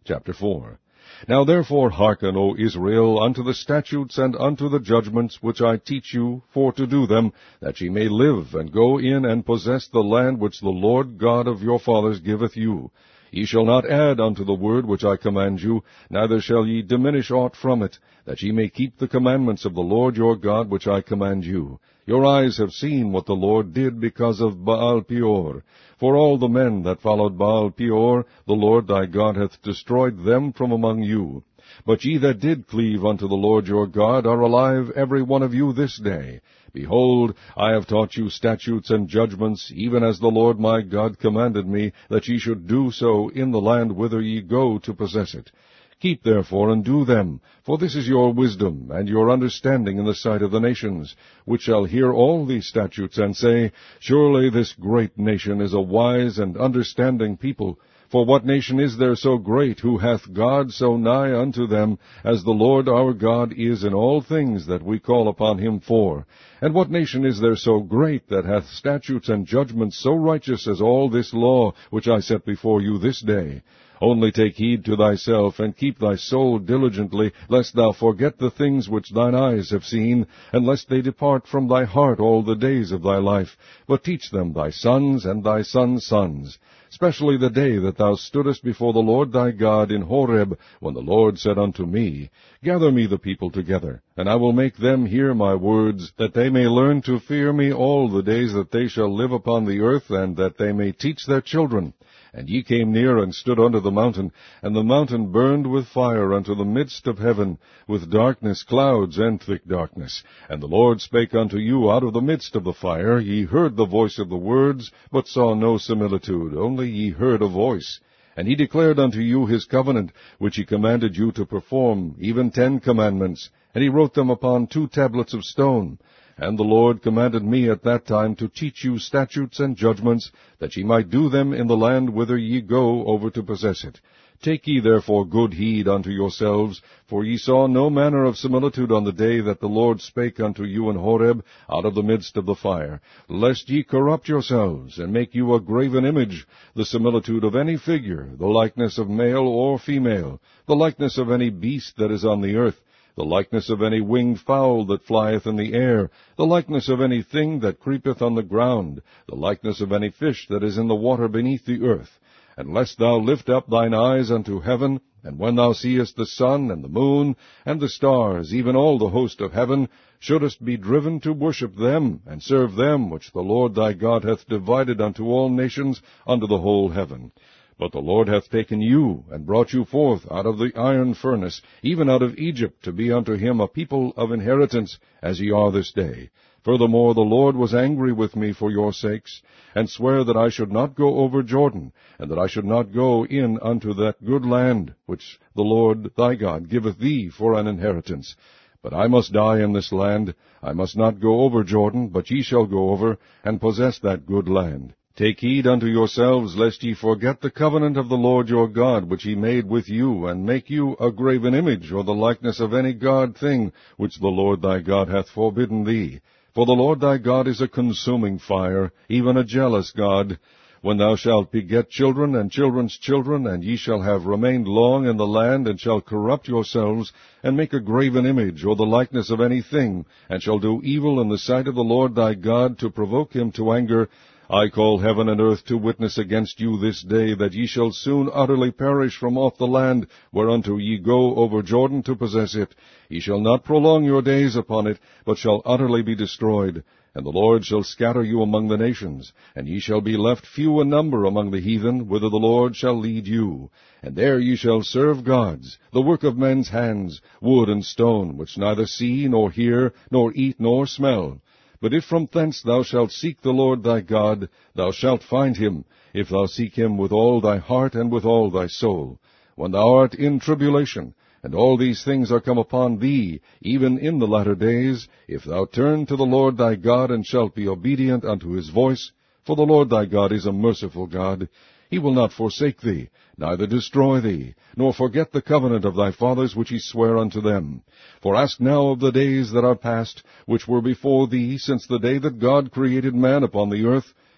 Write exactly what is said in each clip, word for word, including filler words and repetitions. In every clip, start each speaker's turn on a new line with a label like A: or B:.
A: Chapter four. Now therefore hearken, O Israel, unto the statutes and unto the judgments which I teach you, for to do them, that ye may live, and go in and possess the land which the Lord God of your fathers giveth you. Ye shall not add unto the word which I command you, neither shall ye diminish aught from it, that ye may keep the commandments of the Lord your God which I command you. Your eyes have seen what the Lord did because of Baal Peor. For all the men that followed Baal Peor, the Lord thy God hath destroyed them from among you. But ye that did cleave unto the Lord your God are alive every one of you this day. Behold, I have taught you statutes and judgments, even as the Lord my God commanded me, that ye should do so in the land whither ye go to possess it. Keep therefore and do them, for this is your wisdom and your understanding in the sight of the nations, which shall hear all these statutes, and say, Surely this great nation is a wise and understanding people. For what nation is there so great, who hath God so nigh unto them, as the Lord our God is in all things that we call upon him for? And what nation is there so great, that hath statutes and judgments so righteous as all this law, which I set before you this day? Only take heed to thyself, and keep thy soul diligently, lest thou forget the things which thine eyes have seen, and lest they depart from thy heart all the days of thy life. But teach them thy sons and thy sons' sons, especially the day that thou stoodest before the Lord thy God in Horeb, when the Lord said unto me, Gather me the people together, and I will make them hear my words, that they may learn to fear me all the days that they shall live upon the earth, and that they may teach their children. And ye came near and stood under the mountain, and the mountain burned with fire unto the midst of heaven, with darkness, clouds, and thick darkness. And the Lord spake unto you out of the midst of the fire. Ye heard the voice of the words, but saw no similitude, only ye heard a voice. And he declared unto you his covenant, which he commanded you to perform, even ten commandments, and he wrote them upon two tablets of stone. And the Lord commanded me at that time to teach you statutes and judgments, that ye might do them in the land whither ye go over to possess it. Take ye therefore good heed unto yourselves, for ye saw no manner of similitude on the day that the Lord spake unto you in Horeb out of the midst of the fire, lest ye corrupt yourselves, and make you a graven image, the similitude of any figure, the likeness of male or female, the likeness of any beast that is on the earth, the likeness of any winged fowl that flieth in the air, the likeness of any thing that creepeth on the ground, the likeness of any fish that is in the water beneath the earth. And lest thou lift up thine eyes unto heaven, and when thou seest the sun and the moon and the stars, even all the host of heaven, shouldest be driven to worship them, and serve them which the Lord thy God hath divided unto all nations under the whole heaven. But the Lord hath taken you, and brought you forth out of the iron furnace, even out of Egypt, to be unto him a people of inheritance, as ye are this day. Furthermore, the Lord was angry with me for your sakes, and sware that I should not go over Jordan, and that I should not go in unto that good land, which the Lord thy God giveth thee for an inheritance. But I must die in this land. I must not go over Jordan, but ye shall go over, and possess that good land. Take heed unto yourselves, lest ye forget the covenant of the Lord your God, which he made with you, and make you a graven image, or the likeness of any god thing, which the Lord thy God hath forbidden thee. For the Lord thy God is a consuming fire, even a jealous God. When thou shalt beget children and children's children, and ye shall have remained long in the land, and shall corrupt yourselves, and make a graven image, or the likeness of any thing, and shall do evil in the sight of the Lord thy God, to provoke him to anger, I call heaven and earth to witness against you this day, that ye shall soon utterly perish from off the land, whereunto ye go over Jordan to possess it. Ye shall not prolong your days upon it, but shall utterly be destroyed. And the Lord shall scatter you among the nations, and ye shall be left few in number among the heathen, whither the Lord shall lead you. And there ye shall serve gods, the work of men's hands, wood and stone, which neither see, nor hear, nor eat, nor smell. But if from thence thou shalt seek the Lord thy God, thou shalt find him, if thou seek him with all thy heart and with all thy soul. When thou art in tribulation, and all these things are come upon thee, even in the latter days, if thou turn to the Lord thy God, and shalt be obedient unto his voice, for the Lord thy God is a merciful God, he will not forsake thee, neither destroy thee, nor forget the covenant of thy fathers which he sware unto them. For ask now of the days that are past, which were before thee, since the day that God created man upon the earth,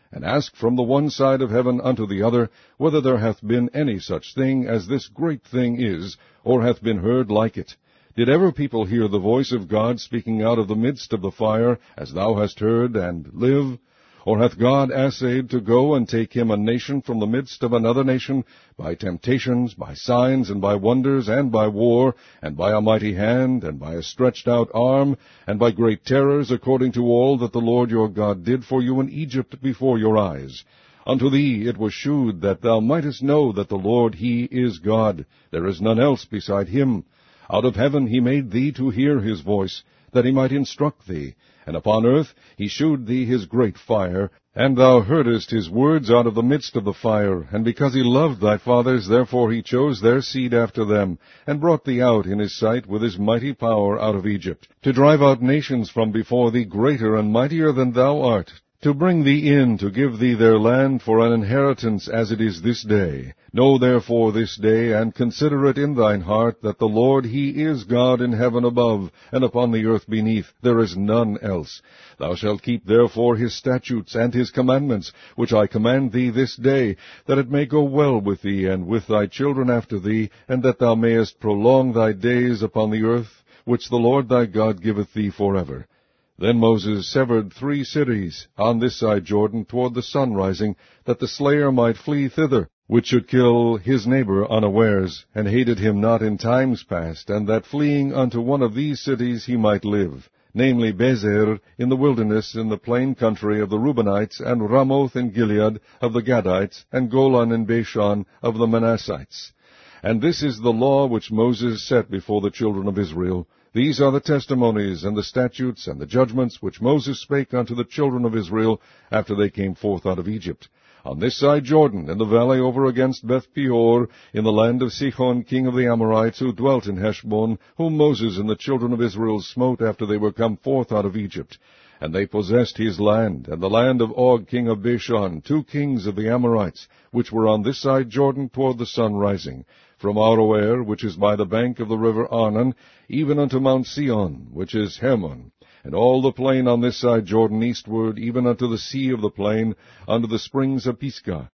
A: and ask from the one side of heaven unto the other, whether there hath been any such thing as this great thing is, or hath been heard like it. Did ever people hear the voice of God speaking out of the midst of the fire, as thou hast heard, and live? Or hath God assayed to go and take him a nation from the midst of another nation, by temptations, by signs, and by wonders, and by war, and by a mighty hand, and by a stretched out arm, and by great terrors, according to all that the Lord your God did for you in Egypt before your eyes? Unto thee it was shewed that thou mightest know that the Lord he is God, there is none else beside him. Out of heaven he made thee to hear his voice, that he might instruct thee. And upon earth he shewed thee his great fire, and thou heardest his words out of the midst of the fire. And because he loved thy fathers, therefore he chose their seed after them, and brought thee out in his sight with his mighty power out of Egypt, to drive out nations from before thee greater and mightier than thou art, to bring thee in, to give thee their land for an inheritance, as it is this day. Know therefore this day, and consider it in thine heart, that the Lord he is God in heaven above, and upon the earth beneath, there is none else. Thou shalt keep therefore his statutes and his commandments, which I command thee this day, that it may go well with thee, and with thy children after thee, and that thou mayest prolong thy days upon the earth, which the Lord thy God giveth thee forever. Then Moses severed three cities on this side Jordan toward the sun rising, that the slayer might flee thither, which should kill his neighbor unawares, and hated him not in times past, and that fleeing unto one of these cities he might live, namely Bezer in the wilderness in the plain country of the Reubenites, and Ramoth in Gilead of the Gadites, and Golan in Bashan of the Manassites. And this is the law which Moses set before the children of Israel. These are the testimonies, and the statutes, and the judgments, which Moses spake unto the children of Israel, after they came forth out of Egypt, on this side Jordan, in the valley over against Beth-peor, in the land of Sihon king of the Amorites, who dwelt in Heshbon, whom Moses and the children of Israel smote after they were come forth out of Egypt. And they possessed his land, and the land of Og king of Bashan, two kings of the Amorites, which were on this side Jordan toward the sun rising, from Aroer, which is by the bank of the river Arnon, even unto Mount Sion, which is Hermon, and all the plain on this side Jordan eastward, even unto the sea of the plain, unto the springs of Pisgah,